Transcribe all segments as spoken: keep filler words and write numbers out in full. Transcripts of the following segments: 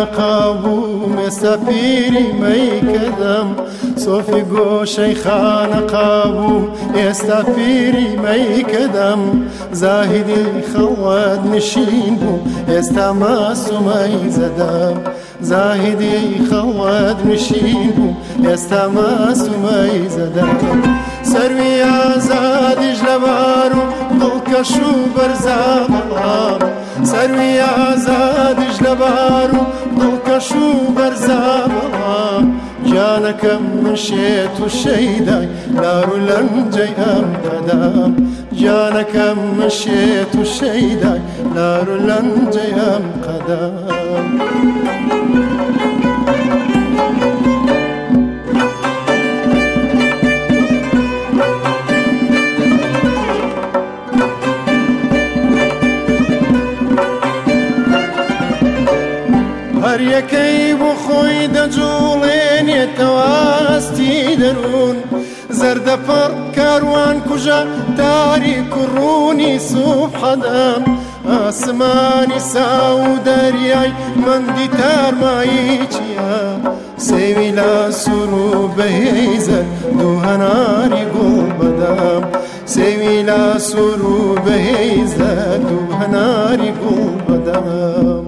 قابوم ئێستا پیری مەیکەدەم سۆفی گۆشەی خانە قابوم ئێستا پیری مەیکەدەم زاهیدی خەڵوەت نشین بووم ئێستا ماسومەی زەدەم زاهیدی خەڵوەت نشین بووم ئێستا ماسومەی زەدەم سەروی ئازادیش لەبار و دڵکەش و بەرزابڵام سەروی ئازادیش لەبار و دڵکەش و بەرزابڵام جانەکەم من شێت و شەیدای لار و لەنجەی ئەم قەدەم جانەکەم من شێت و شەیدای لار و لەنجەی ئەم قەدەم هەر یەکەی بۆ خۆی دەجوڵێنێتەوە ئاستی دەروون زەردەپەڕ کاروان کوژە تاریک و ڕوونی سوبحەدەم ئاسمانی سا و دەریای مەندی تارمایی چییە سێوی لە سوور و بەهێی زەر دوو هەناری گوڵ بەدەم سێوی لە سوور و بەهێی زەر دوو هەناری گوڵ بەدەم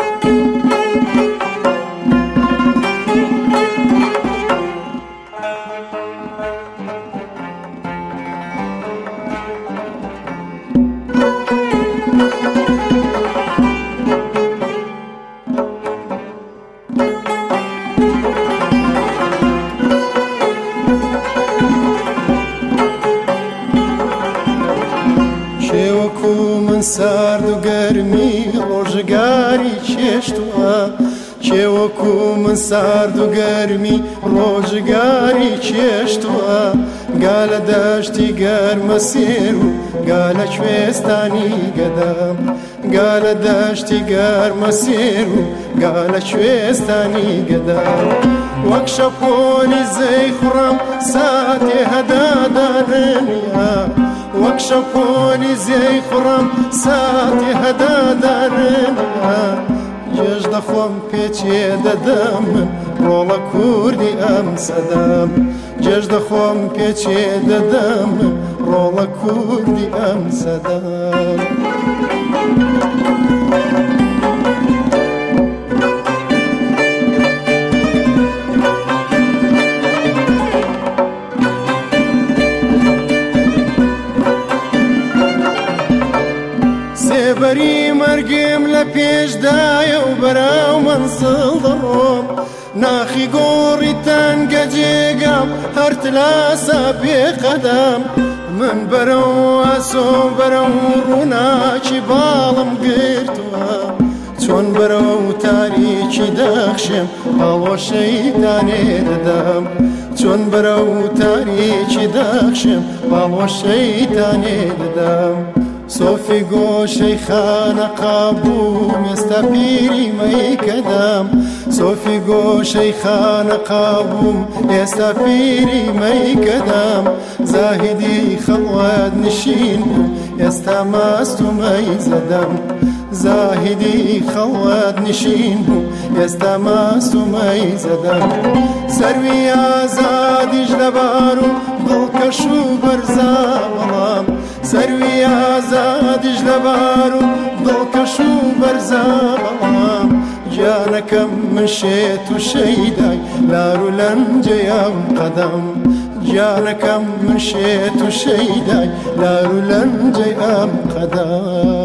من سارد و گەرمی ڕۆژگاری چێشتووە کێوەکو من سارد و گەرمی ڕۆژگاری چێشتووە گا لە دەشتی گەرمە سێر و گا لە کوێستانی گەدەم گا لە دەشتی گەرمە سێر و گا لە کوێستانی گەدەم وەک شەپۆلی زەی خوڕم ساتێ هەداداننیە وەک شەپۆلی زەی خوڕم ساتێ هەداداننیە جێژ دەخۆم پێچێ دەدەم من ڕۆڵە کوردی ئەم سەدەم جێژ دەخۆم پێچێ دەدەم من ڕۆڵە کوردی ئەم سەدەم سێبەری مەرگم لە پێشدایە و بەراو مەنزڵ دەڕۆم ناخی گۆڕی تەنگە جێگام هەر تلاسە بێقەدەم من بەرەو ئاسۆ بەرەو ڕووناکی باڵم گرتووە چۆن بەرەو تاریکی دەخشێم هەڵۆشەی دانێ دەدەم چۆن بەرەو تاریکی دەخشێم هەڵۆشەی دانێ دەدەم سۆفی گۆشەی خانە قابوم ئێستا پیری مەیکەدەم سۆفی گۆشەی خانە قابوم ئێستا پیری مەیکەدەم زاهیدی خەڵوەت نشین بووم ئێستا ماستومەی زەدەم زاهیدی خەڵوەت نشین بووم ئێستا ماستومەی زەدەم سەروی ئازادیش لەبار و دڵکەش و بەرزا بەڵام سەروی ئازادیش لەبار و دڵکەش و بەرزا بەڵام جانەکەم من شێت و شەیدای لار و لەنجەی ئەم قەدەم جانەکەم من شێت و شەیدای لار و لەنجەی ئەم قەدەم